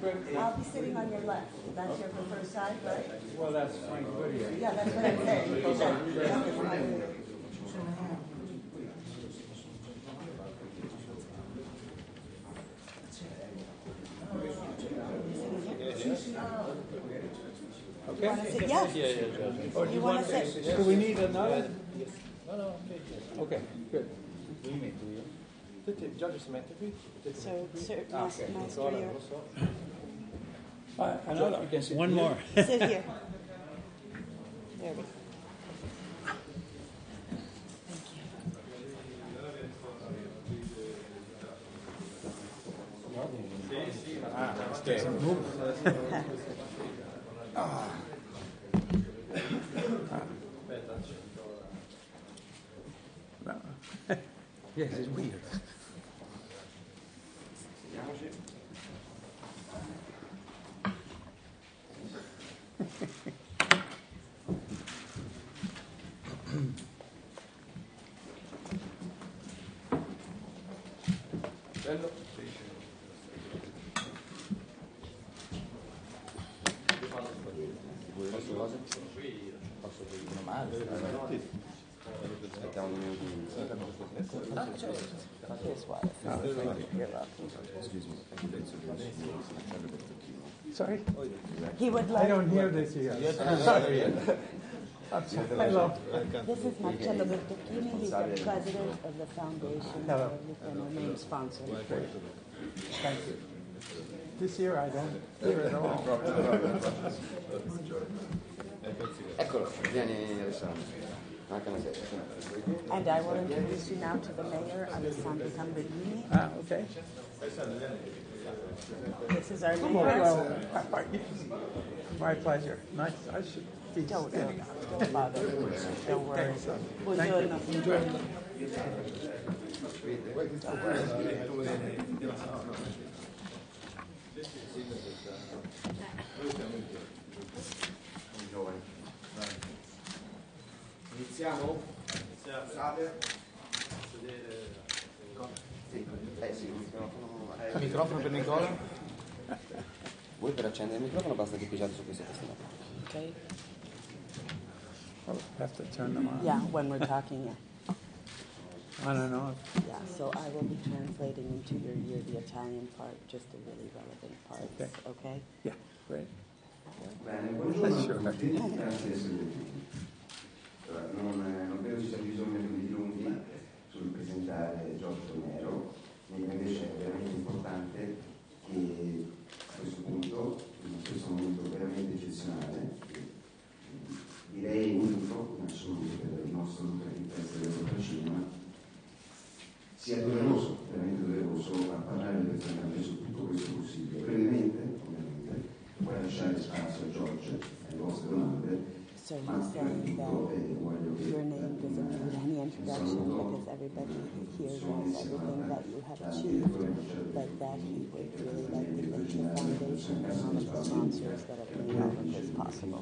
I'll be sitting on your left. That's your preferred side, right? Well, that's Frank Whittier. Yeah, that's what I'm saying. Okay. You want to sit? Yes. Or You want to sit? do we need another? No, Okay, good. do you mean? Già ci si mette qui? So, sir, Master, you're... Another. One more. Sit here. There we go. Yes, it's weird. Bello. Posso dire male? Aspettiamo un minuto. Sorry? He would I like... don't hear this here. Hello. This is Marcello Bertocchini. He's the president of the foundation Hello. and our main sponsor. Thank you. This year I don't hear it at all. Eccolo, vieni Alessandro. Anche una serie. And I will introduce you now to the mayor, Alessandro Tambellini. Okay. This is our mayor. Hello. My pleasure. Nice. I should be Don't standing. don't bother. Don't worry. Buongiorno. Iniziamo? Scusate. Sì, il microfono. Il microfono per Nicola? Voi per accendere il microfono basta che pigiate su questa tastiera. Okay. Oh, have to turn them on. Yeah, when we're talking, yeah. I don't know. Yeah, so I will be translating into your ear the Italian part, just the really relevant parts, okay? Yeah, great. Bene, buongiorno Sure. a tutti, grazie di essere qui. Allora, non credo ci sia bisogno di lunghi sul presentare Giorgio Romero, invece è veramente importante che a questo punto, in questo momento veramente eccezionale, direi unico in assoluto per il nostro Festival del Cinema, sia doveroso, veramente doveroso, a parlare del personaggio su tutto questo possibile. Brevemente, ovviamente, poi lasciare spazio a Giorgio, alle vostre domande. So he's saying that your name doesn't need any introduction because everybody here knows everything that you have achieved, but that he would really like to thank the foundation and all of the sponsors that have made all of this possible.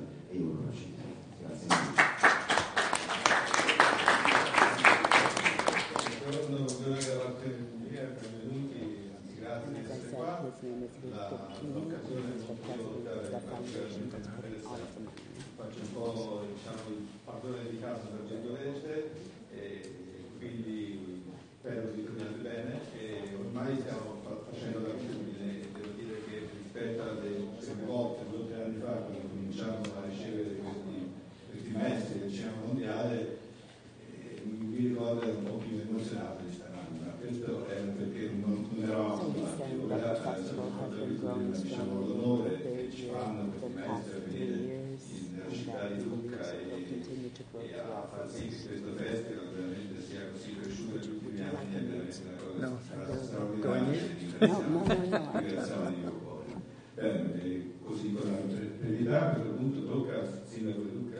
As I said, his name is Bertocchini, and he's the president of the foundation that's putting all of the money. Faccio un po' il padrone di casa tra virgolette, e quindi spero di tornare bene e ormai stiamo facendo l'abitudine. Devo dire che rispetto alle prime volte, 2 o 3 anni fa, quando cominciamo a ricevere questi maestri del cinema mondiale, mi ricordo ero un po' più emozionato di stare anno, ma questo era perché non eravamo abituati. Ora abbiamo l'onore che ci fanno questi maestri a venire nella città di Lucca e a far sì che questo festival veramente sia così cresciuto negli ultimi anni è veramente una cosa straordinaria. Ringraziamo di cuore. Bene, così con la brevidità, a questo punto tocca al sindaco di Lucca.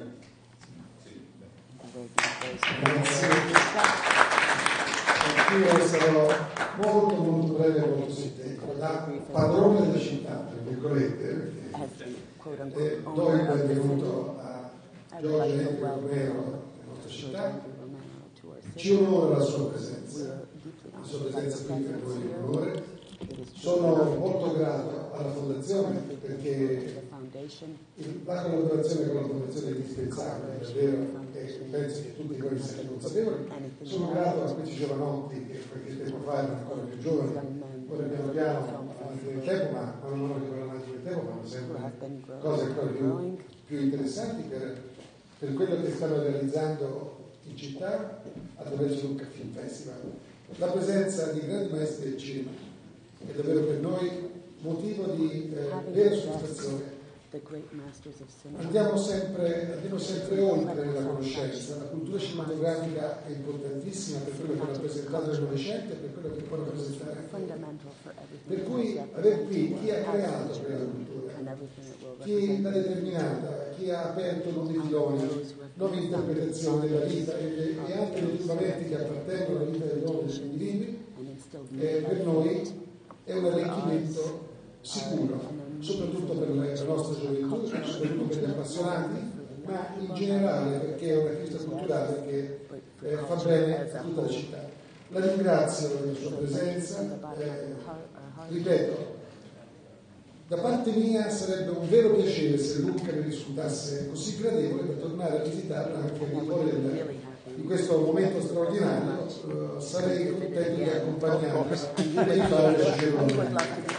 Io sarò molto breve e molto sintetico. Da padrone della città, tra virgolette, do il benvenuto a Giorgio Romero nella nostra città. Ci onora la sua presenza qui per voi è un onore. Sono molto grato alla Fondazione perché la collaborazione con la Fondazione è indispensabile, davvero, e penso che tutti noi siamo consapevoli. Sono grato a questi giovanotti che qualche tempo fa erano ancora più giovani, ora piano piano avanti nel tempo, ma non avanti nel tempo, fanno sempre cose ancora più interessanti per quello che stanno realizzando in città attraverso Lucca Film Festival. La presenza di grandi maestri del cinema è davvero per noi motivo di vera soddisfazione. Andiamo sempre oltre nella conoscenza. La cultura cinematografica è importantissima per quello che ha rappresentato nel Novecento e per quello che può rappresentare. Per cui avere qui chi ha creato quella cultura, chi l'ha determinata, chi ha aperto nuovi filoni, nuove interpretazioni della vita e altri ritrovamenti che appartengono alla vita dell'uomo e degli individui, per noi è un arricchimento sicuro, soprattutto per la nostra gioventù, soprattutto per gli appassionati, ma in generale perché è una festa culturale che fa bene a tutta la città. La ringrazio della sua presenza, ripeto, da parte mia sarebbe un vero piacere se Lucca mi risultasse così gradevole per tornare a visitarla anche al cuore di questo momento straordinario. Sarei contento di accompagnarla e di fare piacere.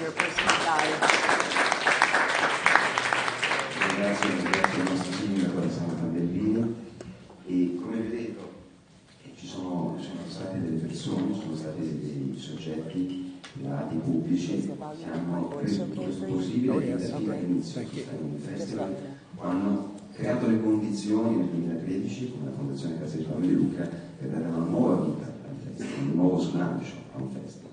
Grazie al nostro sindaco Alessandro Pandellini e come vedete ci sono state delle persone, sono stati dei soggetti privati, pubblici che hanno reso possibile che da all'inizio del festival hanno creato le condizioni nel 2013 con la Fondazione Casa di Risparmio di Lucca per dare una nuova vita al festival, un nuovo slancio a un festival.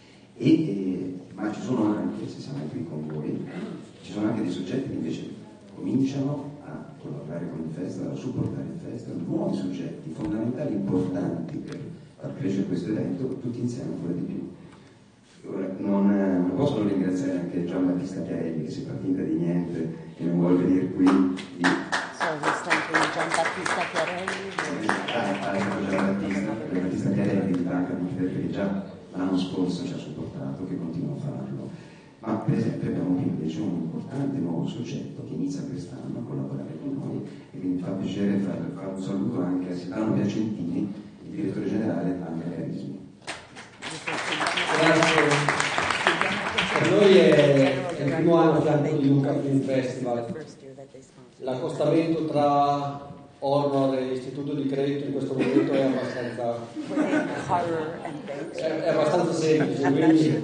Ma ci sono anche, se siamo qui con voi, ci sono anche dei soggetti che invece cominciano a collaborare con il festival, a supportare il festival, nuovi soggetti fondamentali, importanti per far crescere questo evento, tutti insieme ancora di più. Ora, non posso non ringraziare anche Gian Battista Chiarelli che si partiva di niente e non vuole venire qui. Gian Battista Chiarelli. Gian Battista Chiarelli di Banca di perché già l'anno scorso ci ha supportato, che continua a farlo. Ma per esempio abbiamo qui invece un importante nuovo soggetto che inizia quest'anno a collaborare con noi e quindi mi fa piacere fare un saluto anche a Silvano Piacentini, il direttore generale Angela Carismi. Grazie. Per noi è il primo anno a fianco di Lucca Film Festival. L'accostamento tra Horror e Istituto di Credito in questo momento è abbastanza semplice, quindi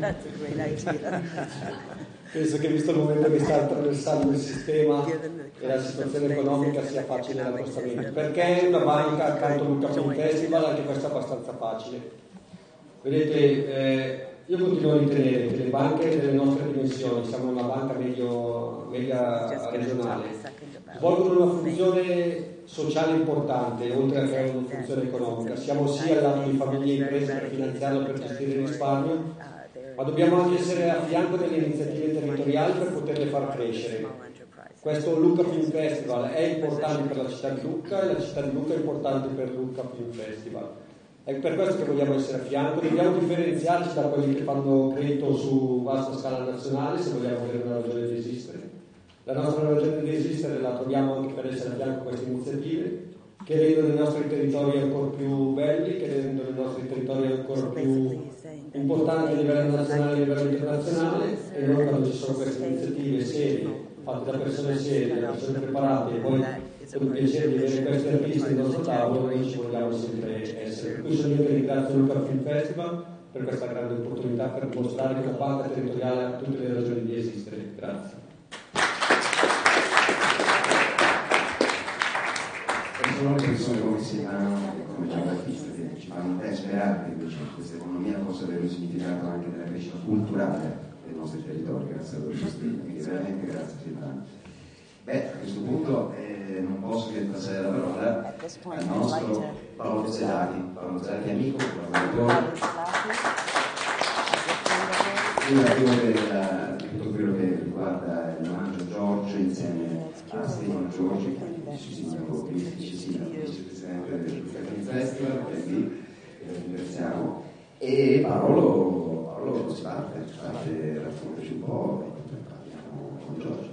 penso che visto il momento che sta attraversando il sistema e la situazione economica sia facile l'accostamento. Perché una banca accanto a Lucca Film Festival? Anche questo è abbastanza facile. Vedete, io continuo a ritenere che le banche delle nostre dimensioni, siamo una banca media regionale, svolgono una funzione sociale importante, oltre a che una funzione economica. Siamo sia al lato di famiglie e imprese per finanziarlo, per gestire il risparmio, ma dobbiamo anche essere a fianco delle iniziative territoriali per poterle far crescere. Questo Lucca Film Festival è importante per la città di Lucca e la città di Lucca è importante per Lucca Film Festival. È per questo che vogliamo essere a fianco, dobbiamo differenziarci da quelli che fanno credito su vasta scala nazionale se vogliamo avere una ragione di esistere. La nostra ragione di esistere la troviamo anche per essere a fianco a queste iniziative che rendono i nostri territori ancora più belli, che rendono i nostri territori ancora più importanti a livello nazionale e a livello internazionale, e noi quando ci sono queste iniziative serie, fatte da persone serie, da persone preparate e poi per il piacere di avere questi artisti nel nostro tavolo, noi ci vogliamo sempre essere. Per cui sono io che ringrazio Lucca Film Festival per questa grande opportunità per dimostrare che la banca territoriale ha tutte le ragioni di esistere. Grazie. Sono le persone come Silvano, come Gian Battista, che ci fanno sperare che invece questa economia possa avere un significato anche nella crescita culturale dei nostri territori, grazie al loro sostegno. Quindi veramente grazie Silvano. Beh, a questo punto non posso che passare la parola al nostro Paolo Zelati, amico, collaboratore, di tutto quello che riguarda il Mangio Giorgio insieme a Stefano Giorgi, vicepresidente del Film Festival, che è lì, ringraziamo, e Paolo si fa fate raccontarci un po', parliamo con Giorgio.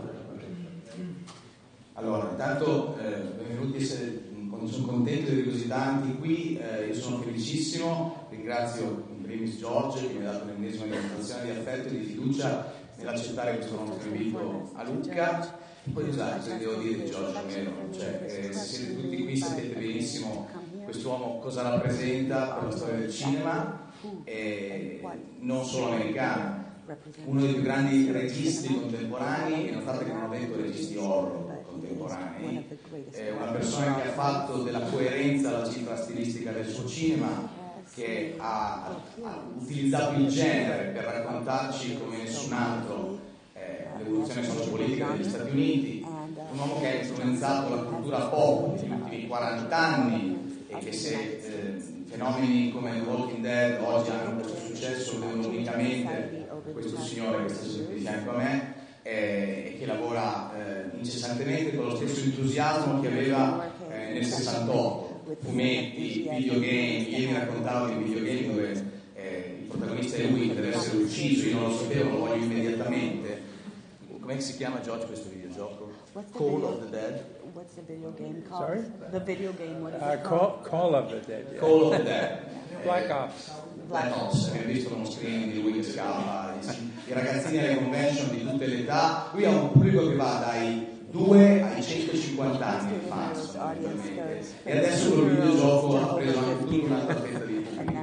Allora, intanto benvenuti, sono contento di avere così tanti qui, io sono felicissimo, ringrazio in primis Giorgio che mi ha dato l'ennesima dimostrazione di affetto e di fiducia nell'accettare questo nostro invito a Lucca. Poi cosa devo dire di Giorgio Romero? Se siete tutti qui sapete benissimo quest'uomo cosa rappresenta per la storia del cinema, non solo americano, uno dei più grandi registi contemporanei, e notate che non ho detto registi horror contemporanei, una persona che ha fatto della coerenza la cifra stilistica del suo cinema, che ha utilizzato il genere per raccontarci come nessun altro l'evoluzione sociopolitica degli Stati Uniti, un uomo che ha influenzato la cultura pop negli ultimi 40 anni e che se fenomeni come The Walking Dead oggi hanno questo successo vedono unicamente questo signore che sta sempre di fianco a me e che lavora incessantemente con lo stesso entusiasmo che aveva nel 68, fumetti, videogame. Ieri mi raccontavo di un videogame dove il protagonista è lui che deve essere ucciso, io non lo sapevo, lo voglio immediatamente. Come si chiama, George, questo videogioco? Call of the Dead? What's the video game called? Sorry? The video game, what is it called? Call of the Dead. Yeah. Call of the Dead. Black Ops. Black Ops, abbiamo visto uno screening di lui che scappa, i ragazzini alle convention di tutte le età. Lui ha un pubblico che va dai 2 ai 150 anni in marzo, e adesso con il videogioco ha preso anche tutta un'altra fetta di pubblico.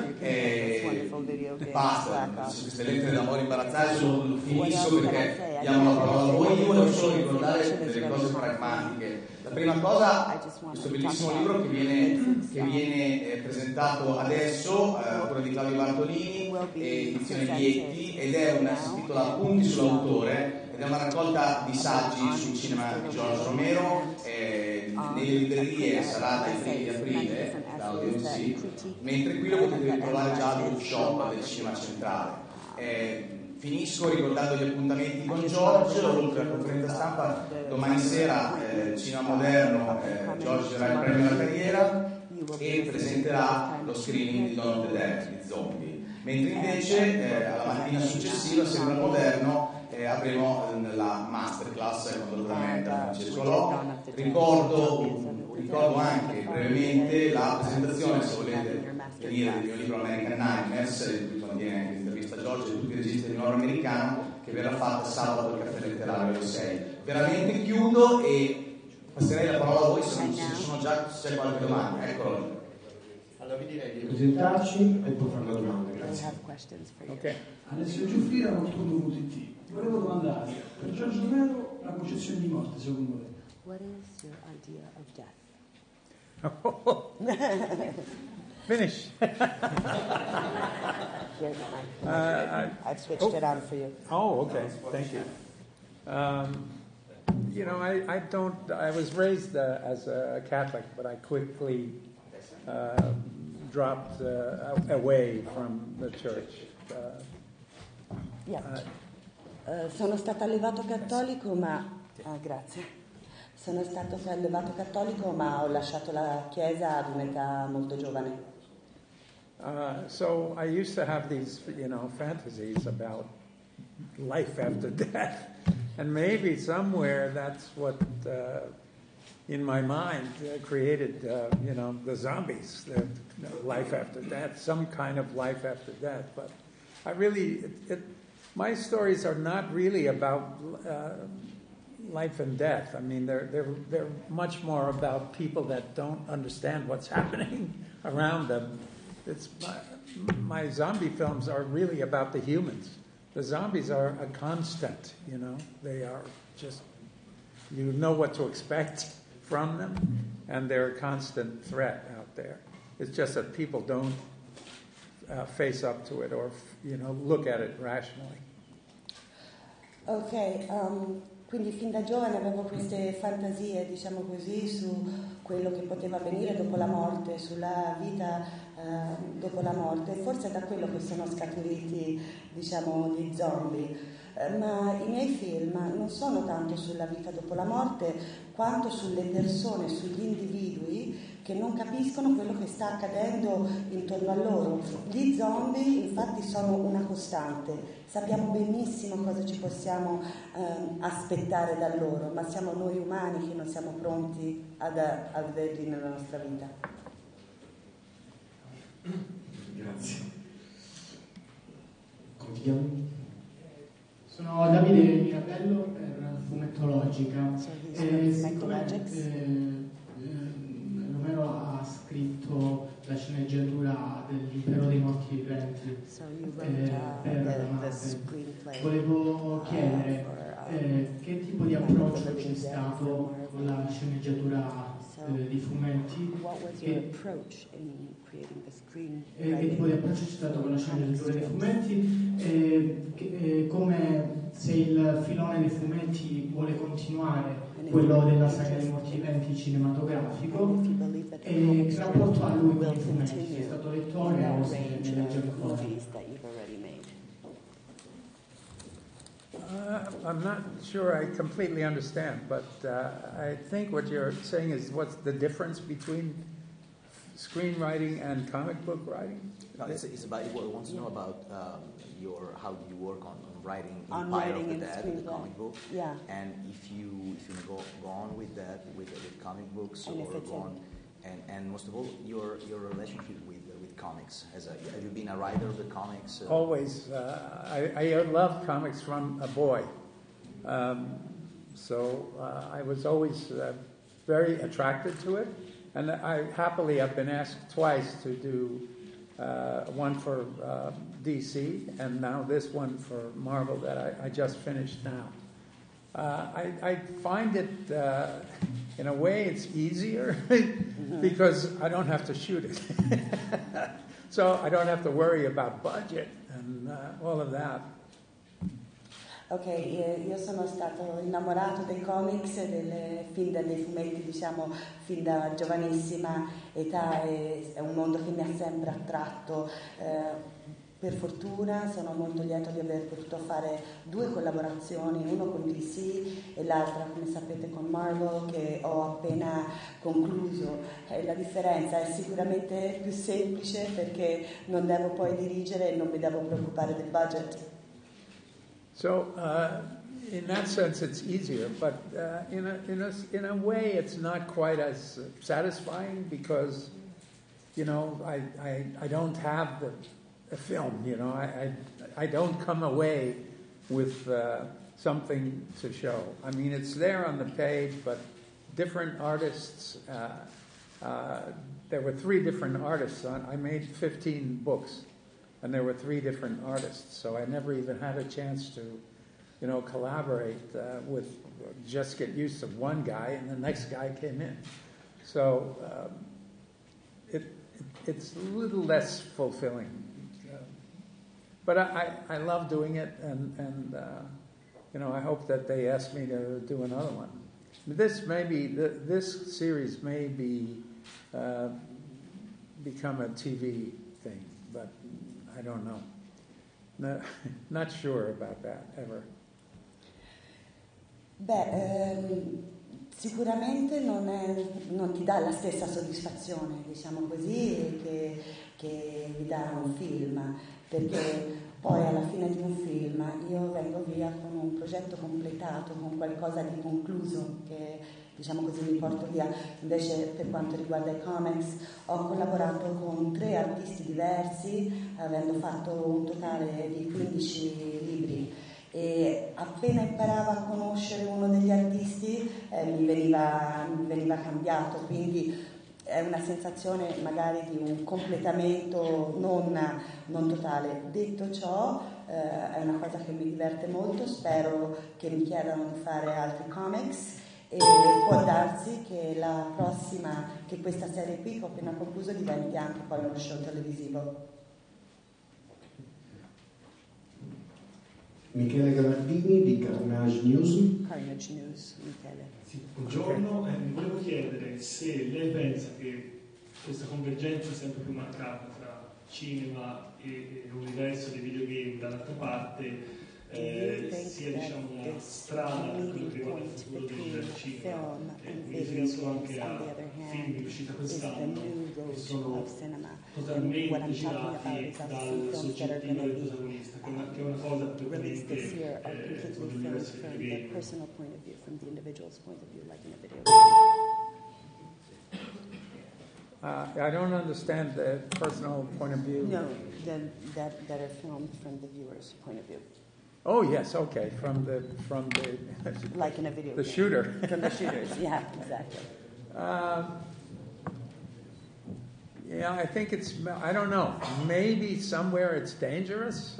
Basta, queste lettere d'amore imbarazzate finisco perché diamo la parola a voi. Io volevo solo ricordare delle cose pragmatiche. La prima cosa, questo bellissimo libro che viene presentato adesso, opera di Claudio Bartolini, edizione Vietti, ed si intitola Appunti sull'autore, ed è una raccolta di saggi sul cinema di Giorgio Romero. Nelle librerie sarà dai primi di aprile, da ODC, mentre qui lo potete ritrovare già al bookshop del Cinema Centrale. Finisco ricordando gli appuntamenti con Giorgio, oltre alla conferenza stampa, domani sera Cinema Moderno, Giorgio darà il premio alla carriera e presenterà lo screening di Dawn of the Dead, di Zombie. Mentre invece alla mattina successiva, sempre al Moderno, avremo la masterclass contemporaneamente da Francesco Lò. Ricordo anche brevemente la presentazione, se volete venire, del mio libro American Nightmares, in cui contiene anche l'intervista a Giorgio e tutti i registi di horror americano, che verrà fatta sabato al Caffè Letterario alle 6. Veramente chiudo e passerei la parola a voi se c'è qualche domanda. Eccolo. Allora vi direi di presentarci e poi fare la domanda, grazie. Ok. Alessio Giuffira, Notturno.it. Volevo domandare, per Giorgio Romero la concezione di morte, secondo lei? What is your idea of death? Finish. Here's mine. I've switched it on for you. Oh, okay. Thank you. I was raised as a Catholic, but I quickly dropped away from the church. Sono stata allevato cattolico, grazie. Sono stato allevato cattolico, ma ho lasciato la chiesa ad un'età molto giovane. So I used to have these, fantasies about life after death, and maybe somewhere that's what, in my mind, created, the zombies, the life after death, some kind of life after death. But I really, my stories are not really about life and death. I mean, they're much more about people that don't understand what's happening around them. My zombie films are really about the humans. The zombies are a constant, They are just, you know what to expect from them, and they're a constant threat out there. It's just that people don't face up to it or, look at it rationally. Ok, quindi fin da giovane avevo queste fantasie, diciamo così, su quello che poteva avvenire dopo la morte, sulla vita dopo la morte, forse da quello che sono scaturiti, diciamo, gli zombie. Ma i miei film non sono tanto sulla vita dopo la morte quanto sulle persone, sugli individui che non capiscono quello che sta accadendo intorno a loro. Gli zombie infatti sono una costante, sappiamo benissimo cosa ci possiamo aspettare da loro, ma siamo noi umani che non siamo pronti ad averli nella nostra vita. Grazie. Continuiamo. Sono Davide Mirabello per Fumettologica. Romero ha scritto la sceneggiatura dell'Impero dei Morti Viventi per Marvel. Volevo chiedere che tipo di approccio c'è stato con la sceneggiatura di fumetti che tipo di approccio c'è stato con la sceneggiatura dei fumetti, come se il filone dei fumetti vuole continuare quello della saga dei morti viventi cinematografico, e che rapporto ha lui con i fumetti, se è stato lettore o se ne legge ancora. I'm not sure I completely understand, but I think what you're saying is what's the difference between screenwriting and comic book writing? No, it's about, he wants to know about how do you work on writing Empire of the Dead, the comic book, and if you go on with that with comic books, or go on, and most of all your relationship with comics. Have you been a writer of the comics? Always. I loved comics from a boy, so I was always very attracted to it, and I happily have been asked twice to do one for DC, and now this one for Marvel that I just finished now. I find it, in a way, it's easier because I don't have to shoot it. So I don't have to worry about budget and all of that. Ok, io sono stato innamorato dei comics e dei fumetti, diciamo, fin da giovanissima età, è un mondo che mi ha sempre attratto. Per fortuna sono molto lieto di aver potuto fare 2 collaborazioni, uno con DC e l'altra, come sapete, con Marvel, che ho appena concluso. La differenza è sicuramente più semplice perché non devo poi dirigere e non mi devo preoccupare del budget. So, in that sense, it's easier, but in a way, it's not quite as satisfying because, you know, I don't have the film. You know, I don't come away with something to show. I mean, it's there on the page, but different artists. There were 3 different artists on. I made 15 books. And there were 3 different artists, so I never even had a chance to, you know, collaborate just get used to one guy, and the next guy came in. So it's a little less fulfilling. But I love doing it, and you know, I hope that they ask me to do another one. This series may be become a TV thing, but I don't know. No, not sure about that ever. Sicuramente non ti dà la stessa soddisfazione, diciamo così, che vi dà un film, perché poi alla fine di un film io vengo via con un progetto completato, con qualcosa di concluso che, diciamo così, mi porto via. Invece per quanto riguarda i comics ho collaborato con 3 artisti diversi, avendo fatto un totale di 15 libri, e appena imparavo a conoscere uno degli artisti mi veniva cambiato, quindi è una sensazione magari di un completamento non totale. Detto ciò, è una cosa che mi diverte molto, spero che mi chiedano di fare altri comics e può darsi che che questa serie qui che ho appena concluso diventi anche poi uno show televisivo. Michele Gavardini di Carnage News. Carnage News, Michele. Sì, buongiorno, mi volevo chiedere se lei pensa che questa convergenza sempre più marcata tra cinema e universo dei videogame dall'altra parte sia diciamo una strada per quello che riguarda il futuro del cinema. Mi riferisco anche a film in uscita quest'anno che sono totalmente girati dal soggettivo del protagonista, che è una cosa prettamente con l'universo del videogame. I don't understand the personal point of view. No, that are filmed from the viewer's point of view. Oh yes, okay, from the like in a video the game. shooter. From the shooters, yeah, exactly. Yeah, I think I don't know, maybe somewhere it's dangerous.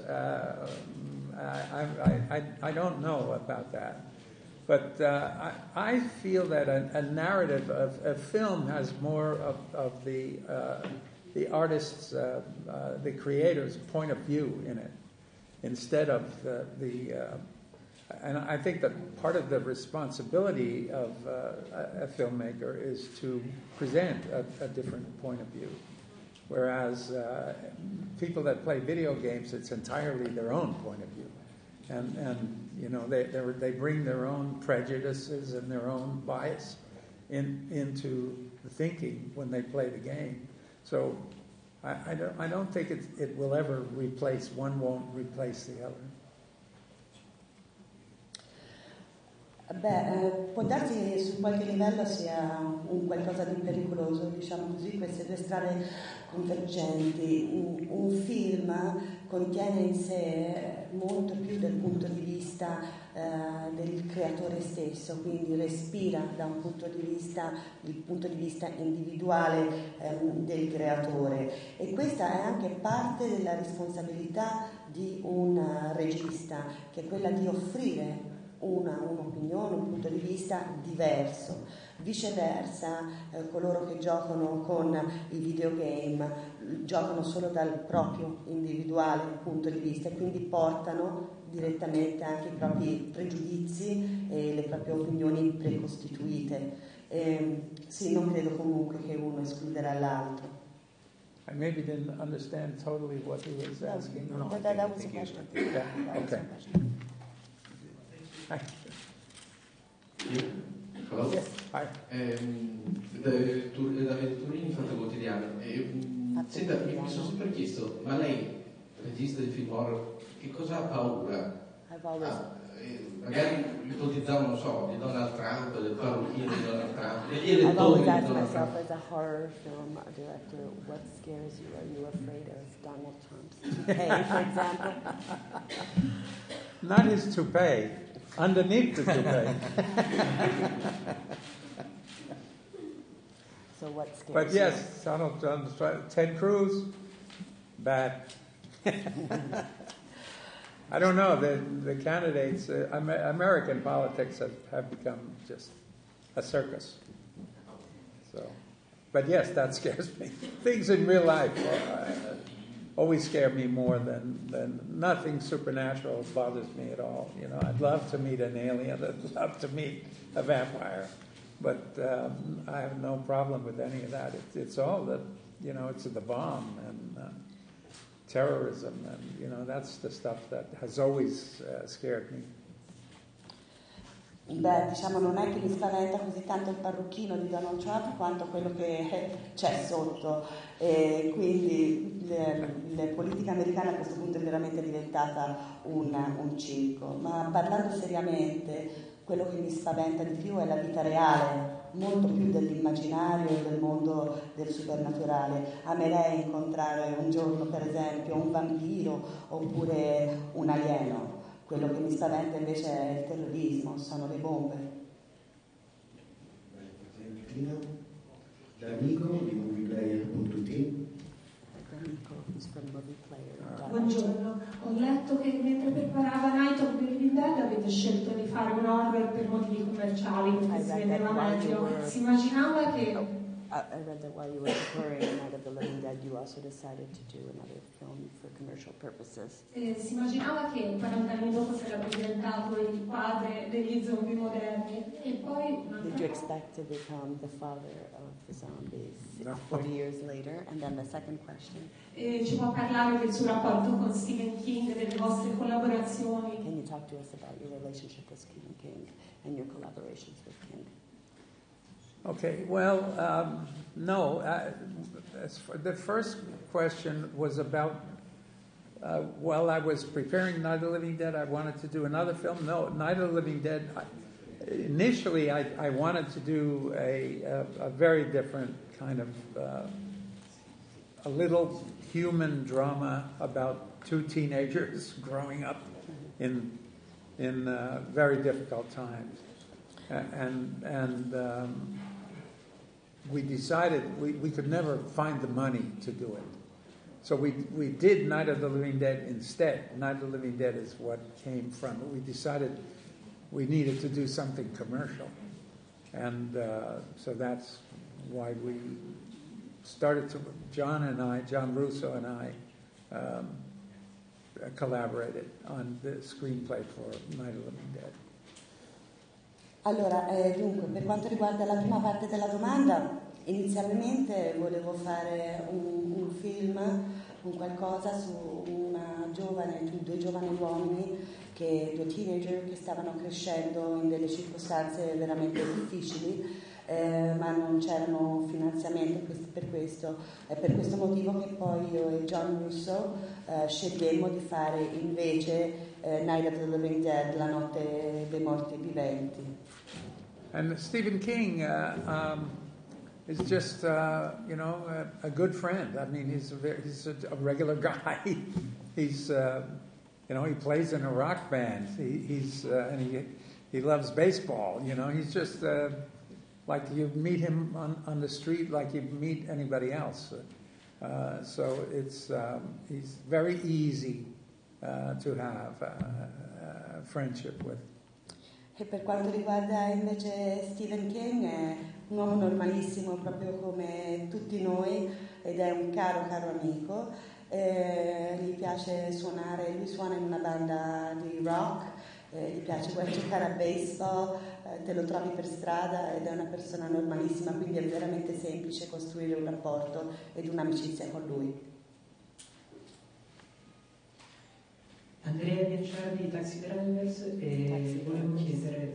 I don't know about that. But I feel that a narrative of a film has more of the artist's, the creator's point of view in it, instead of and I think that part of the responsibility of a filmmaker is to present a different point of view. Whereas people that play video games, it's entirely their own point of view. And you know, they bring their own prejudices and their own bias into the thinking when they play the game. So I don't think it will ever replace, one won't replace the other. Può darsi che su qualche livello sia un qualcosa di pericoloso, diciamo così, queste due strade convergenti. Un film contiene in sé molto più del punto di vista del creatore stesso, quindi respira da un punto di vista, il punto di vista individuale del creatore, e questa è anche parte della responsabilità di un regista, che è quella di offrire un'opinione, un punto di vista diverso. Viceversa, coloro che giocano con i videogame giocano solo dal proprio individuale punto di vista e quindi portano direttamente anche i propri pregiudizi e le proprie opinioni precostituite. Sì, non credo comunque che uno escluderà l'altro. I maybe didn't understand totally what he was asking. No, that was a question. Yeah, okay. Hi. Hello? Yes. Hi. Davide Turini, Fatto Quotidiano. Senta, mi sono sempre chiesto, ma lei, regista di film horror, che cosa ha paura? Magari ipotizzavo, non so, di Donald Trump, del parrucchino di Donald Trump, degli elettori I've always di asked Donald myself Trump. as a horror film director, what scares you? Are you afraid of Donald Trump's toupee, for example? Not his toupee. Underneath the toupee. So what scares But you? yes, Donald Trump, Ted Cruz, bad. I don't know, the candidates, American politics have become just a circus. So, but yes, that scares me. Things in real life always scare me more than nothing supernatural bothers me at all. You know, I'd love to meet an alien, I'd love to meet a vampire, but I have no problem with any of that. It's all that, you know, it's the bomb and terrorism, and you know, that's the stuff that has always scared me. Beh, diciamo, non è che mi spaventa così tanto il parrucchino di Donald Trump quanto quello che c'è sotto, e quindi la politica americana a questo punto è veramente diventata un circo. Ma parlando seriamente, quello che mi spaventa di più è la vita reale, molto più dell'immaginario e del mondo del supernaturale. Amerei incontrare un giorno, per esempio, un vampiro oppure un alieno. Quello che mi spaventa invece è il terrorismo, sono le bombe. D'Amico di movieplayer.it. Buongiorno, ho letto che mentre preparava Night of the Living Dead avete scelto di fare un horror per motivi commerciali, perché si vedeva meglio. Si immaginava che I read that while you were preparing Night of the Living Dead, you also decided to do another film for commercial purposes. Si immaginava che 40 anni dopo sarebbe diventato il padre degli zombie moderni e poi... Did you expect to become the father of the zombies 40 years later? And then the second question. Ci può parlare del suo rapporto con Stephen King, delle vostre collaborazioni? Can you talk to us about your relationship with Stephen King and your collaborations with King? Okay, well, no. The first question was about, while I was preparing Night of the Living Dead, I wanted to do another film. No, Night of the Living Dead, initially I wanted to do a very different kind of, a little human drama about two teenagers growing up in very difficult times. And we decided we could never find the money to do it. So we did Night of the Living Dead instead. Night of the Living Dead is what came from it. We decided we needed to do something commercial. And so that's why we started to, John Russo and I collaborated on the screenplay for Night of the Living Dead. Allora, dunque, per quanto riguarda la prima parte della domanda, inizialmente volevo fare un film, un qualcosa su due giovani uomini, due teenager che stavano crescendo in delle circostanze veramente difficili, ma non c'erano finanziamenti per questo. È per questo motivo che poi io e John Russo scegliemmo di fare invece Night of the Living Dead, La notte dei morti viventi. And Stephen King is just, a good friend. I mean, he's a regular guy. He's, he plays in a rock band. And he loves baseball. He's just like you meet him on the street, like you meet anybody else. So he's very easy to have a friendship with. E per quanto riguarda invece Stephen King, è un uomo normalissimo proprio come tutti noi ed è un caro amico. Gli piace suonare, lui suona in una banda di rock, gli piace giocare a baseball, te lo trovi per strada ed è una persona normalissima, quindi è veramente semplice costruire un rapporto ed un'amicizia con lui. Andrea Bianciardi di Taxi Drivers e volevo chiedere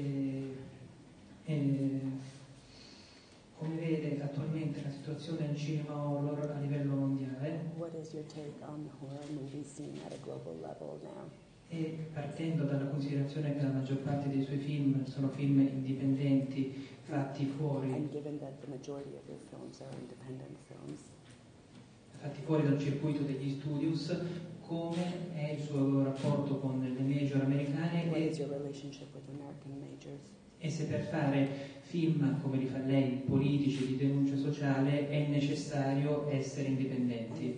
come vede attualmente la situazione del cinema horror a livello mondiale. What is your take on the horror movie scene at a global level now? E partendo dalla considerazione che la maggior parte dei suoi film sono film indipendenti fatti fuori. And given that the majority of your films are independent films. Fatti fuori dal circuito degli studios, come è il suo rapporto con le major americane e se per fare film come li fa lei, politici, di denuncia sociale, è necessario essere indipendenti.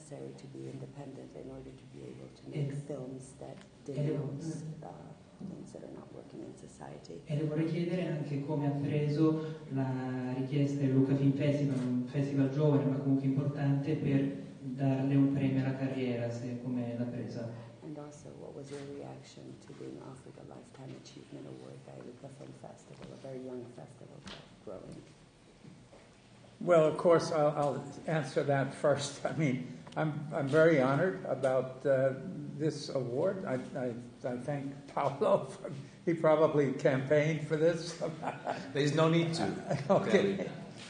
E le vorrei chiedere anche come ha preso la richiesta del Lucca Film Festival, un festival giovane ma comunque importante, per darle un premio alla carriera, se come l'ha presa. And also, what was your reaction to being offered a Lifetime Achievement Award by Lucca Film Festival, a very young festival growing? Well, of course, I'll answer that first. I mean, I'm very honored about this award. I thank Paolo. He probably campaigned for this. There's no need to. Okay.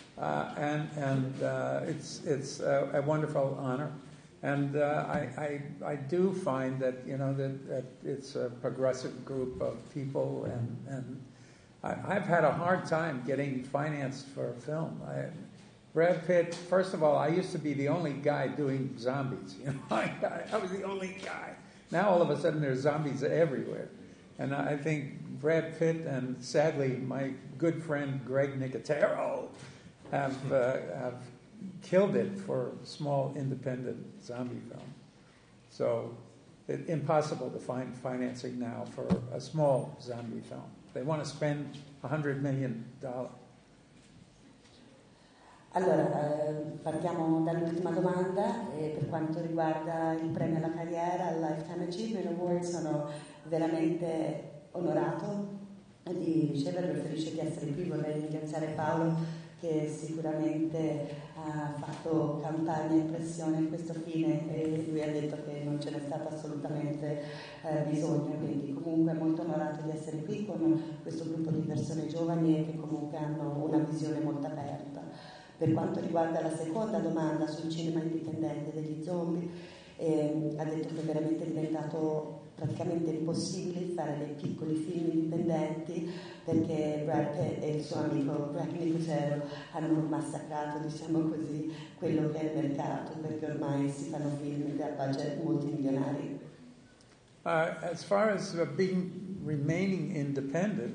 It's a wonderful honor, and I do find that that it's a progressive group of people, and I've had a hard time getting financed for a film. Brad Pitt, first of all, I used to be the only guy doing zombies. I was the only guy. Now all of a sudden there's zombies everywhere, and I think Brad Pitt and sadly my good friend Greg Nicotero have killed it for small independent zombie film. So it's impossible to find financing now for a small zombie film. They want to spend $100 million. Allora, partiamo dall'ultima domanda. Per quanto riguarda il premio alla carriera, il Lifetime Achievement Award, sono veramente onorato di riceverlo, felice di essere qui. Vorrei ringraziare Paolo, che sicuramente ha fatto campagna e pressione in questo fine, e lui ha detto che non ce n'è stato assolutamente bisogno, quindi comunque molto onorato di essere qui con questo gruppo di persone giovani e che comunque hanno una visione molto aperta. Per quanto riguarda la seconda domanda sul cinema indipendente degli zombie, ha detto che è veramente diventato praticamente impossibile fare dei piccoli film indipendenti perché Brad Pitt e il suo amico Greg Nicotero hanno massacrato, diciamo così, quello che è il mercato, perché ormai si fanno film da budget multimilionari. As far as remaining independent,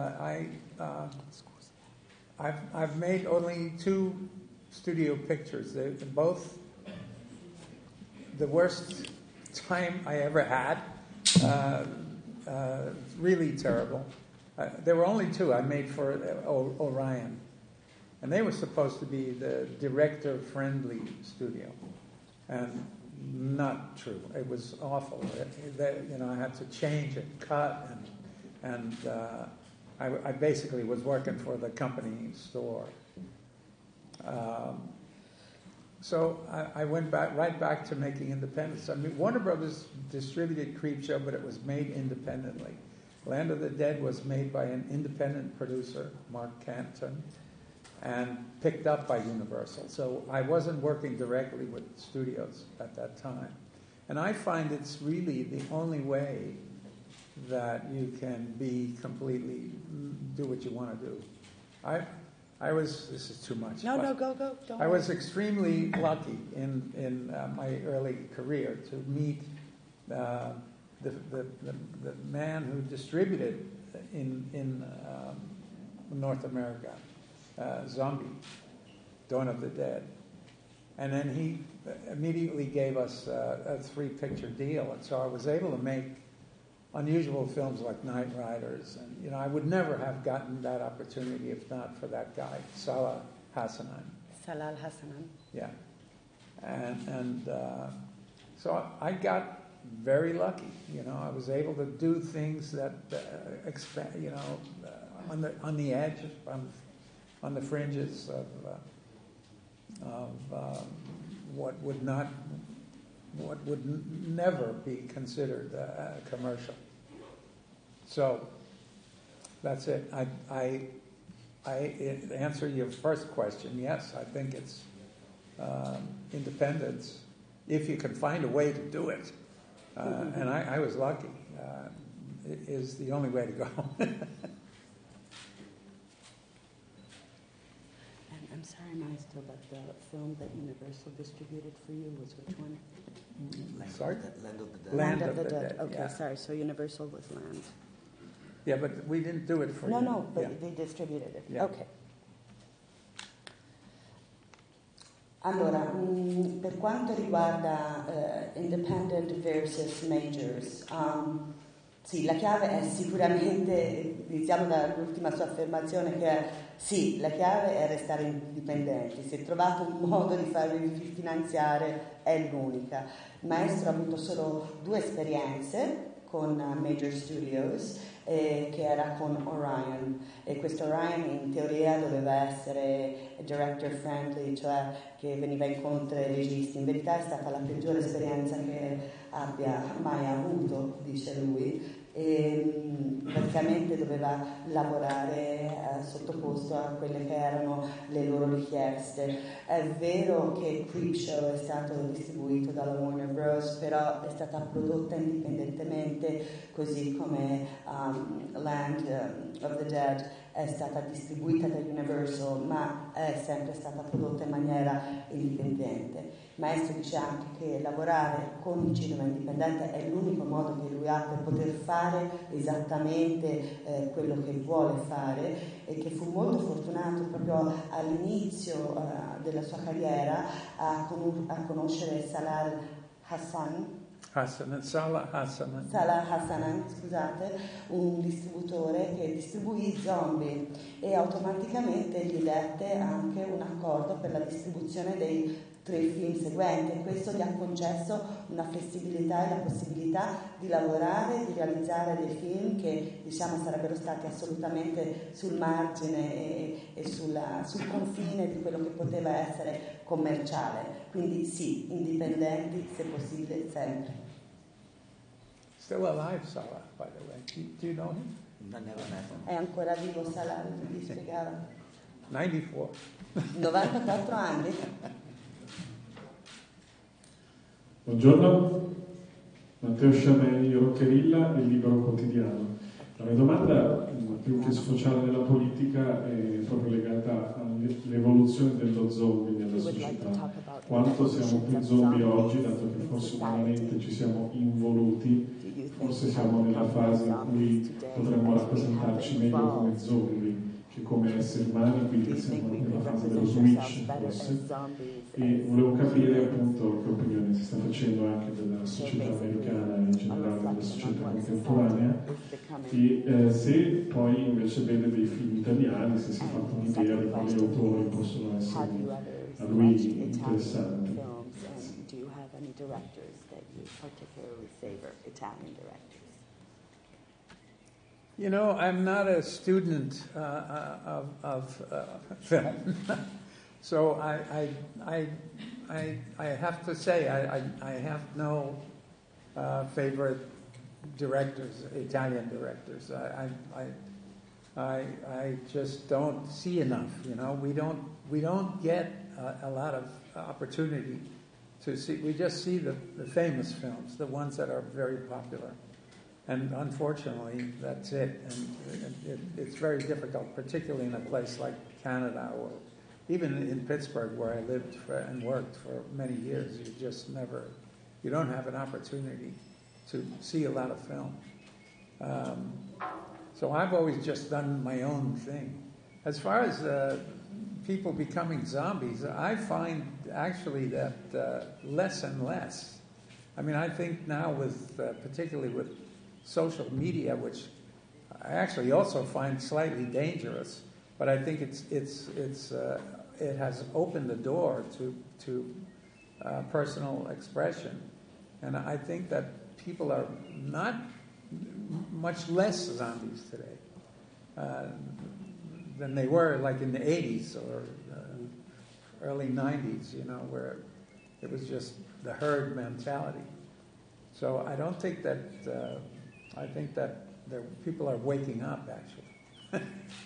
I've made only 2 studio pictures. They're both the worst time I ever had. Really terrible. There were only 2 I made for Orion, and they were supposed to be the director-friendly studio, and not true. It was awful. I had to change and cut, and I basically was working for the company store. So I went right back to making independence. I mean, Warner Brothers distributed Creepshow, but it was made independently. Land of the Dead was made by an independent producer, Mark Canton, and picked up by Universal. So I wasn't working directly with studios at that time. And I find it's really the only way that you can be completely, do what you want to do. This is too much. No, go. Don't I was extremely lucky in my early career to meet the man who distributed in North America, Zombie, Dawn of the Dead. And then he immediately gave us a 3-picture deal. And so I was able to make unusual films like Night Riders, and I would never have gotten that opportunity if not for that guy, Salal Hassanan. Yeah, and so I got very lucky. I was able to do things that expand. On the edge, on the fringes of what would never be considered commercial. So that's it. I answer your first question. Yes, I think it's independence if you can find a way to do it. And I was lucky. It is the only way to go. I'm sorry, Maestro, but the film that Universal distributed for you was which one? Sorry? Land of the Dead. Okay, yeah. Sorry. So Universal was Land. Yeah, but we didn't do it for you. No, but they distributed it. Yeah. Okay. Allora, per quanto riguarda independent versus majors, sì, la chiave è sicuramente, iniziamo dall'ultima sua affermazione, che è sì, la chiave è restare indipendenti. Se trovate un modo di farvi finanziare è l'unica. Il maestro ha avuto solo 2 esperienze con Major Studios, che era con Orion, e questo Orion in teoria doveva essere director friendly, cioè che veniva incontro ai registi. In verità è stata la peggiore esperienza che abbia mai avuto, dice lui, e praticamente doveva lavorare sottoposto a quelle che erano le loro richieste. È vero che Creepshow è stato distribuito dalla Warner Bros., però è stata prodotta indipendentemente, così come Land of the Dead è stata distribuita da Universal, ma è sempre stata prodotta in maniera indipendente. Il maestro dice anche che lavorare con il cinema indipendente è l'unico modo che lui ha per poter fare esattamente quello che vuole fare, e che fu molto fortunato proprio all'inizio della sua carriera a conoscere Salal Hassanan, Salah Hassanan, scusate, un distributore che distribuì Zombie e automaticamente gli dette anche un accordo per la distribuzione dei 3 film seguenti e questo gli ha concesso una flessibilità e la possibilità di lavorare, di realizzare dei film che diciamo sarebbero stati assolutamente sul margine e sul confine di quello che poteva essere commerciale. Quindi sì, indipendenti se possibile sempre. Still alive, Salah, by the way. Do you know him? È ancora vivo Salah, vi spiegava. 94 anni. Buongiorno, Matteo Sciamei, Roccherilla e Libero Quotidiano. La mia domanda, più che sfociare nella politica, è proprio legata all'evoluzione dello zombie nella società. Quanto siamo più zombie oggi, dato che forse umanamente ci siamo involuti, forse siamo nella fase in cui potremmo rappresentarci meglio come zombie che come esseri umani, quindi siamo nella fase dello switch forse. E volevo capire appunto che opinione si sta facendo anche della società americana e in generale della società contemporanea e se poi invece vede dei film italiani, se si è fatto un'idea di quali autori possono essere a lui interessanti. You know, I'm not a student of film, so I have to say I have no favorite directors, Italian directors. I just don't see enough. You know, we don't get a lot of opportunity to see. We just see the famous films, the ones that are very popular. And unfortunately, that's it. And it's very difficult, particularly in a place like Canada or even in Pittsburgh, where I lived and worked for many years. You don't have an opportunity to see a lot of film. So I've always just done my own thing. As far as people becoming zombies, I find actually that less and less. I mean, I think now particularly with social media, which I actually also find slightly dangerous, but I think it has opened the door to personal expression, and I think that people are not much less zombies today than they were like in the 80s or early 90s, you know, where it was just the herd mentality. So I don't think that. I think that people are waking up, actually.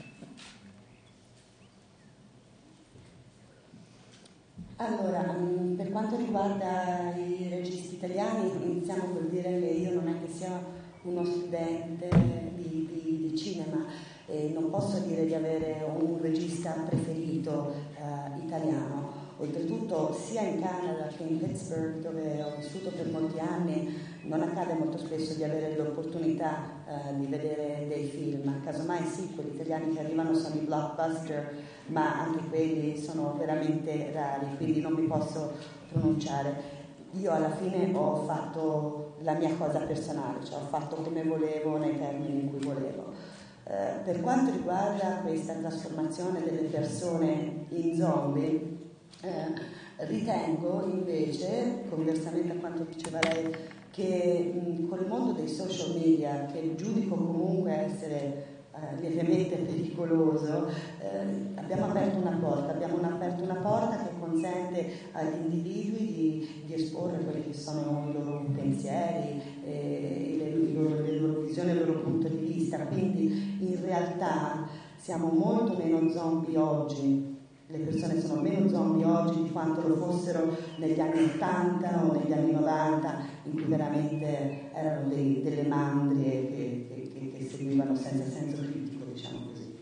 Allora, per quanto riguarda i registi italiani, iniziamo col dire che io non è che sia uno studente di cinema e non posso dire di avere un regista preferito italiano. Oltretutto sia in Canada che in Pittsburgh, dove ho vissuto per molti anni, non accade molto spesso di avere l'opportunità di vedere dei film. Casomai sì, quelli italiani che arrivano sono i blockbuster, ma anche quelli sono veramente rari, quindi non mi posso pronunciare. Io alla fine ho fatto la mia cosa personale, cioè ho fatto come volevo nei termini in cui volevo. Per quanto riguarda questa trasformazione delle persone in zombie, ritengo invece, conversamente a quanto diceva lei, che con il mondo dei social media, che giudico comunque essere lievemente pericoloso, abbiamo aperto una porta che consente agli individui di esporre quelli che sono i loro pensieri, le loro visioni, il loro punto di vista. Quindi in realtà siamo molto meno zombie oggi. Le persone sono meno zombie oggi di quanto lo fossero negli anni 80 o negli anni 90, in cui veramente erano delle mandrie che seguivano senza senso critico, diciamo così.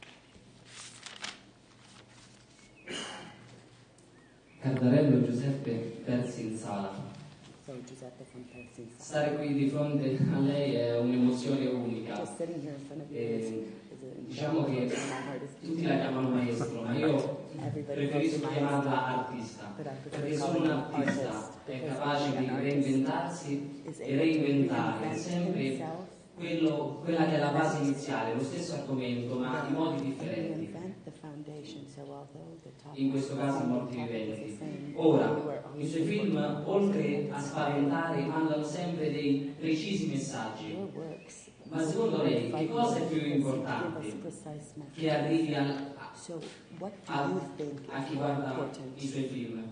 Cardarello Giuseppe Persi in sala. Stare qui di fronte a lei è un'emozione unica. Diciamo che tutti la chiamano maestro, ma io preferisco chiamarla artista, perché solo un artista è capace di reinventarsi e reinventare sempre quella che è la base iniziale, lo stesso argomento, ma in modi differenti. In questo caso i morti viventi. Ora, i suoi film, oltre a spaventare, mandano sempre dei precisi messaggi. Ma secondo lei che cosa è più importante che arrivi a chi guarda i suoi film?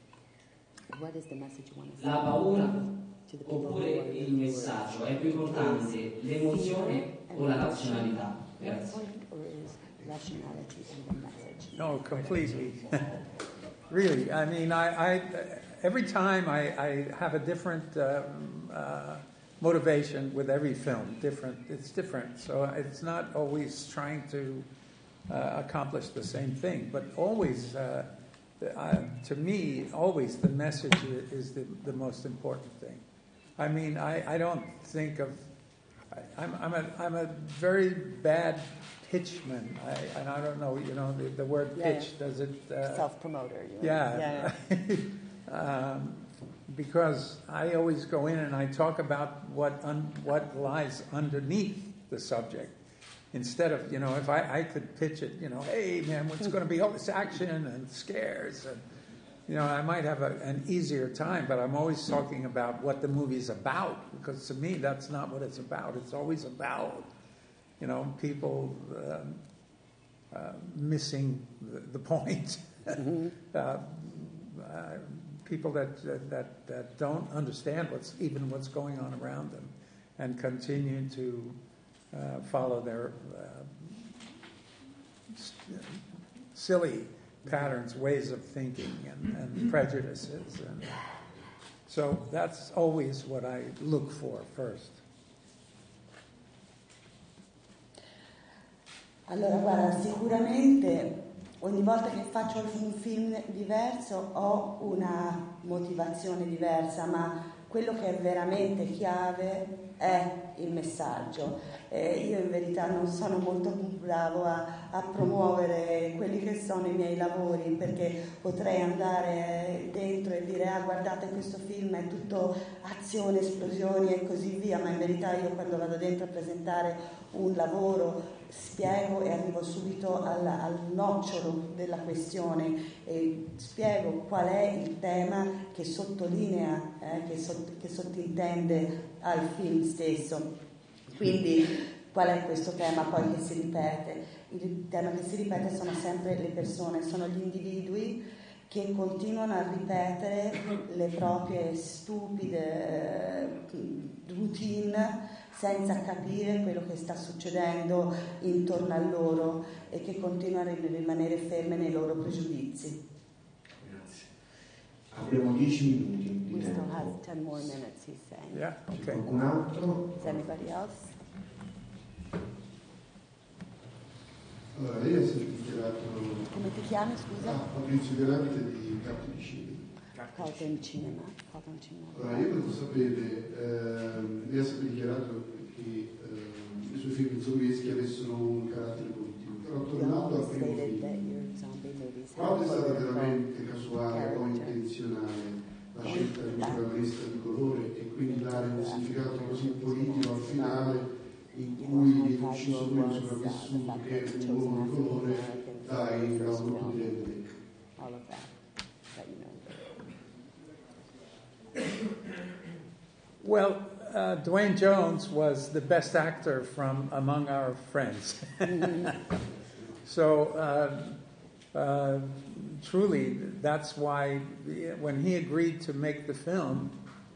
La paura oppure il messaggio? È più importante l'emozione o la razionalità? Grazie. No, completely. Really, I mean, I every time I have a different motivation with every film. It's different. So it's not always trying to accomplish the same thing, but always, to me, always the message is the most important thing. I mean, I don't think of. I'm a very bad pitchman, and I don't know. You know, the word pitch, does it self-promoter? Yeah. Because I always go in and I talk about what lies underneath the subject, instead of, you know, if I could pitch it, you know, hey man, what's going to be all this action and scares, and you know, I might have an easier time, but I'm always talking about what the movie's about, because to me that's not what it's about. It's always about, you know, people missing the point. People that don't understand what's going on around them, and continue to follow their silly patterns, ways of thinking, and prejudices, and so that's always what I look for first. Allora, guarda, sicuramente ogni volta che faccio un film diverso ho una motivazione diversa, ma quello che è veramente chiave è il messaggio. Io in verità non sono molto bravo a promuovere quelli che sono i miei lavori, perché potrei andare dentro e dire guardate, questo film è tutto azione, esplosioni e così via, ma in verità io quando vado dentro a presentare un lavoro spiego e arrivo subito al nocciolo della questione e spiego qual è il tema che sottolinea, che sottintende al film stesso. Quindi qual è questo tema poi che si ripete? Il tema che si ripete sono sempre le persone, sono gli individui che continuano a ripetere le proprie stupide routine senza capire quello che sta succedendo intorno a loro e che continuano a rimanere ferme nei loro pregiudizi. Grazie. Abbiamo 10 minuti. We still have 10 more minutes, he's saying. Yeah, okay. Qualcun altro? Is anybody else? Allora, lei ha dichiarato... Come ti chiami, scusa? Fabrizio Garante di Carta di Cinema. Carlton Cinema. Allora, io volevo sapere, lei ha sempre dichiarato che i suoi film sovietici avessero un carattere politico, però tornando al primo film, quando è stata veramente casuale o intenzionale la scelta di un protagonista di colore e quindi dare un significato così politico al finale, in cui viene ucciso lui un sopravvissuto che è un uomo di colore da un gruppo di gente? Well, Dwayne Jones was the best actor from among our friends. So truly, that's why when he agreed to make the film,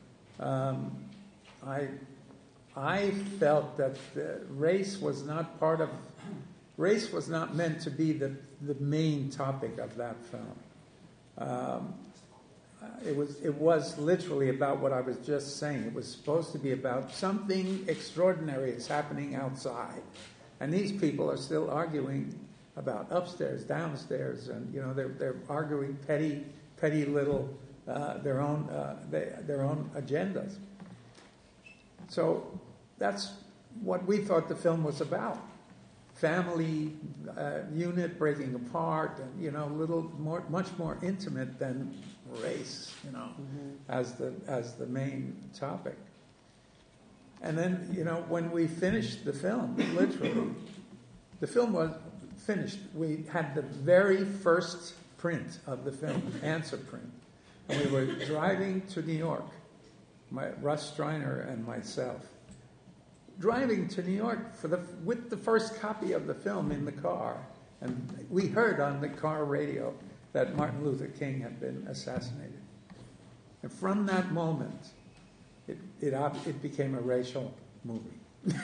I felt that race was not meant to be the main topic of that film. It was literally about what I was just saying. It was supposed to be about something extraordinary is happening outside, and these people are still arguing about upstairs, downstairs, and you know they're arguing petty little their own agendas. So that's what we thought the film was about. Family unit breaking apart, and much more intimate than race, as the main topic. And then, when we finished the film, literally, the film was finished. We had the very first print of the film, answer print, and we were driving to New York, Russ Streiner and myself. Driving to New York with the first copy of the film in the car, and we heard on the car radio that Martin Luther King had been assassinated. And from that moment, it became a racial movie.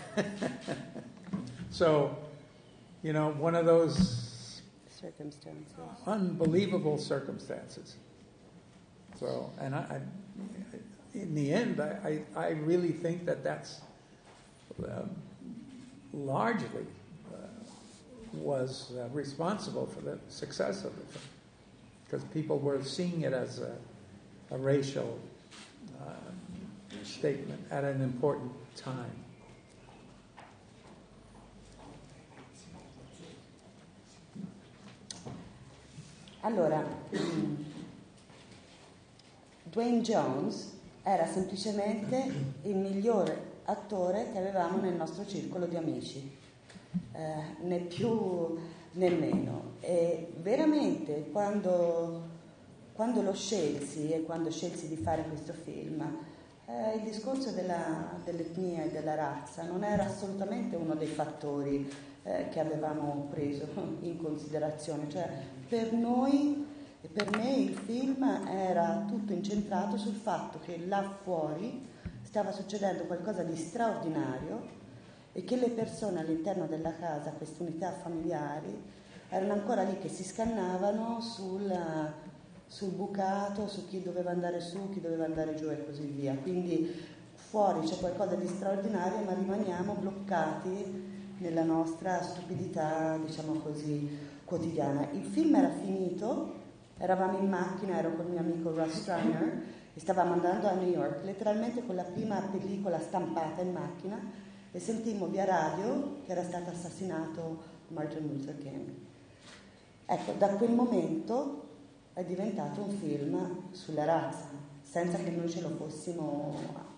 So, one of those circumstances, unbelievable circumstances. So, and I in the end, I really think that's largely was responsible for the success of the film, because people were seeing it as a racial statement at an important time. Allora, Dwayne Jones era semplicemente il migliore attore che avevamo nel nostro circolo di amici, né più né meno. E veramente quando lo scelsi e quando scelsi di fare questo film, il discorso dell'etnia e della razza non era assolutamente uno dei fattori che avevamo preso in considerazione. Cioè, per noi e per me il film era tutto incentrato sul fatto che là fuori stava succedendo qualcosa di straordinario e che le persone all'interno della casa, queste unità familiari, erano ancora lì che si scannavano sul bucato, su chi doveva andare su, chi doveva andare giù e così via. Quindi fuori c'è qualcosa di straordinario, ma rimaniamo bloccati nella nostra stupidità, diciamo così, quotidiana. Il film era finito, eravamo in macchina, ero con il mio amico Russ Streiner e stavamo andando a New York, letteralmente con la prima pellicola stampata in macchina, e sentimmo via radio che era stato assassinato Martin Luther King. Ecco, da quel momento è diventato un film sulla razza, senza che noi ce lo fossimo,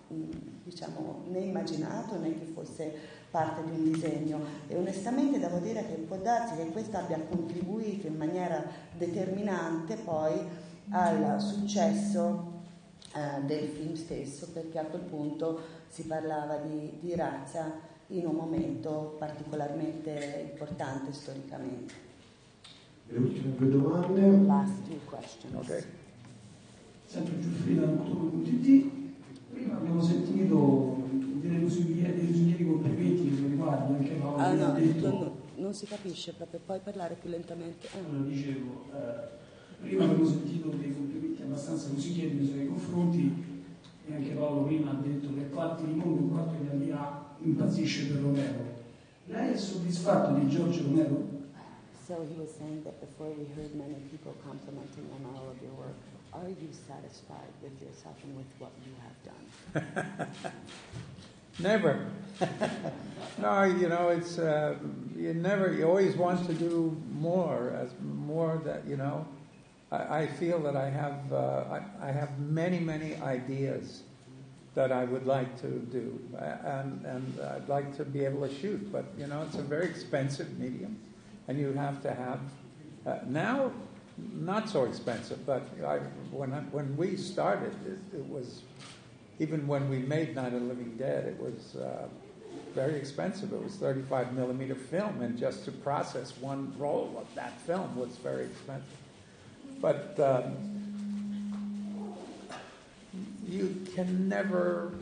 né immaginato né che fosse parte di un disegno. E onestamente devo dire che può darsi che questo abbia contribuito in maniera determinante poi al successo del film stesso, perché a quel punto si parlava di razza in un momento particolarmente importante storicamente. Le ultime due domande. Last two questions. Okay. Sempre Giuffrida, UTT. Prima abbiamo sentito dei lusinghieri complimenti che riguardi anche Paolo. Non si capisce proprio, puoi parlare più lentamente. Allora, dicevo, prima abbiamo sentito dei complimenti abbastanza lusinghieri nei suoi confronti, e anche Paolo prima ha detto che quarti di mondo, un quarto di Italia impazzisce per Romero. Lei è soddisfatto di Giorgio Romero? So he was saying that before we heard many people complimenting on all of your work. Are you satisfied with yourself and with what you have done? Never. No, it's you always want to do more, that I feel that I have many ideas that I would like to do, and I'd like to be able to shoot, but it's a very expensive medium, and you have to have now. Not so expensive, but when we started, it was, even when we made Night of the Living Dead, it was very expensive. It was 35 millimeter film, and just to process one roll of that film was very expensive. But you can never,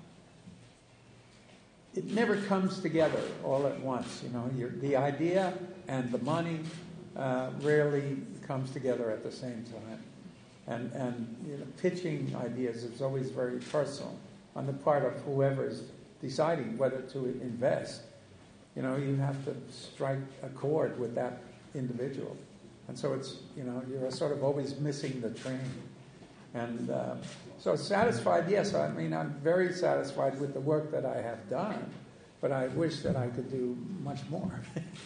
it never comes together all at once. The idea and the money rarely comes together at the same time, and pitching ideas is always very personal on the part of whoever's deciding whether to invest. You have to strike a chord with that individual, and so it's you're sort of always missing the train. And so satisfied, yes. I mean, I'm very satisfied with the work that I have done, but I wish that I could do much more.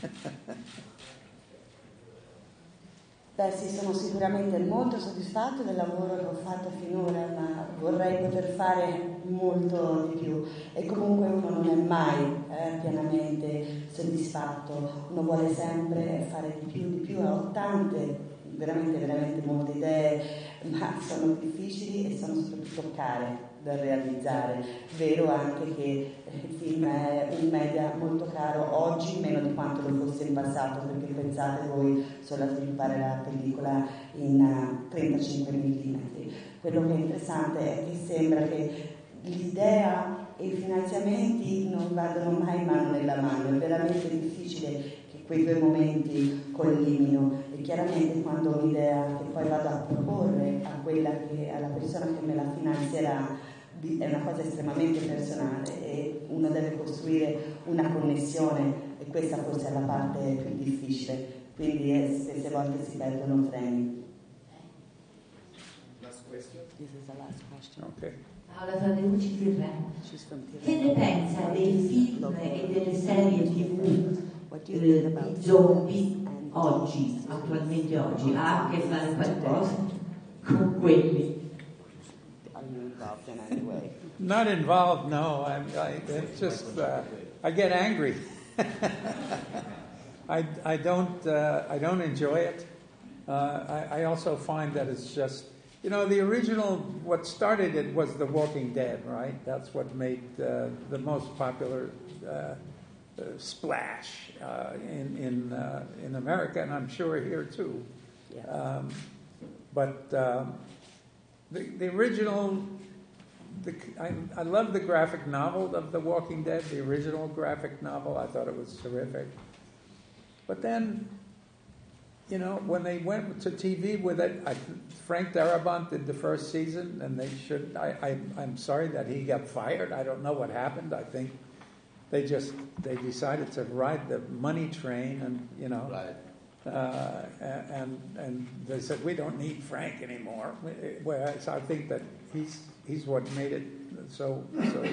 Beh sì, sono sicuramente molto soddisfatto del lavoro che ho fatto finora, ma vorrei poter fare molto di più. E comunque uno non è mai pienamente soddisfatto, uno vuole sempre fare di più. Ho tante, veramente molte idee, ma sono difficili e sono soprattutto care da realizzare. Vero anche che il film è un media molto caro oggi, meno di quanto lo fosse in passato, perché pensate voi solo a sviluppare la pellicola in 35 mm. Quello che è interessante è che sembra che l'idea e i finanziamenti non vadano mai mano nella mano, è veramente difficile che quei due momenti collimino, e chiaramente quando ho un'idea che poi vado a proporre alla persona che me la finanzierà, è una cosa estremamente personale e uno deve costruire una connessione, e questa forse è la parte più difficile, quindi spesse volte si perdono freni. Last question. This is the last question. Okay. Paola Tadeucci, Tirreno. Che ne pensa dei film e delle serie TV di zombie oggi, attualmente oggi? Ha a che fare qualcosa con quelli? Not involved, no. It's just I get angry. I don't enjoy it. I also find that it's just, the original. What started it was The Walking Dead, right? That's what made the most popular splash in America, and I'm sure here too. Yeah. But the original. I love the graphic novel of The Walking Dead, the original graphic novel. I thought it was terrific. But then, when they went to TV with it, Frank Darabont did the first season, and they should. I'm sorry that he got fired. I don't know what happened. I think they decided to ride the money train, and Right. and they said we don't need Frank anymore. Whereas I think that he's what made it so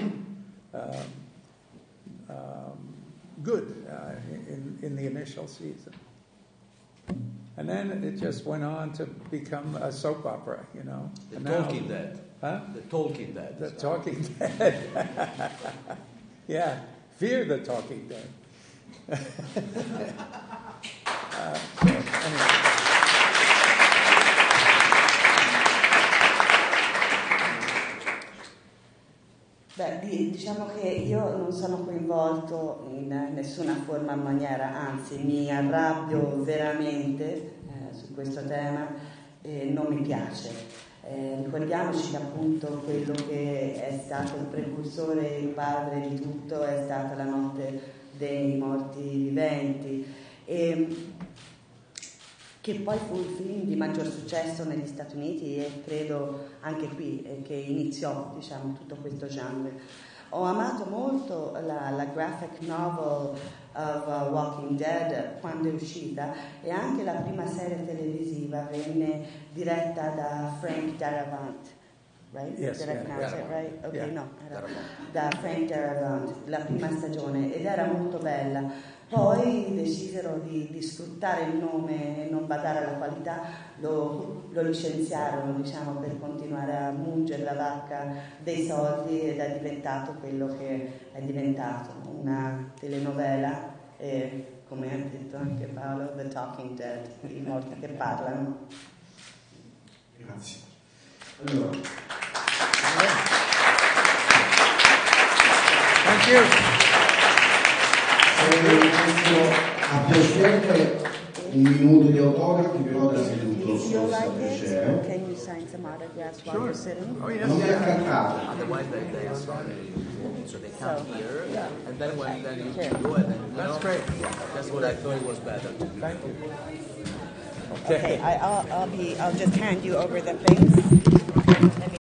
good in the initial season, and then it just went on to become a soap opera, The Talking Dead. Huh? The Talking Dead. The Talking Dead. Yeah, Fear the Talking Dead. Anyway. Beh, diciamo che io non sono coinvolto in nessuna forma o maniera, anzi mi arrabbio veramente su questo tema e non mi piace. Ricordiamoci che appunto quello che è stato il precursore, il padre di tutto, è stata La notte dei morti viventi, che poi fu il film di maggior successo negli Stati Uniti e credo anche qui, che iniziò tutto questo genere. Ho amato molto la graphic novel of Walking Dead quando è uscita, e anche la prima serie televisiva venne diretta da Frank Darabont. Right? Yes, Did I pronounce it right? Okay, yeah. no, da Frank Darabont, la prima stagione, ed era molto bella. Poi decisero di sfruttare il nome e non badare alla qualità, lo licenziarono, per continuare a mungere la vacca dei soldi, ed è diventato quello che è diventato, una telenovela, e come ha detto anche Paolo, The Talking Dead, i morti che parlano. Grazie. Allora. Thank you. A piacere un minuto di autografi, però da seduto so piacere. Can you sign some autographs while you're sitting? Oh, yes. Non vi accattate. Otherwise they are sorry. So they come here, and then when then you Here. go and then That's great. That's what I thought was better to do. Thank you. Okay, I'll just hand you over the things.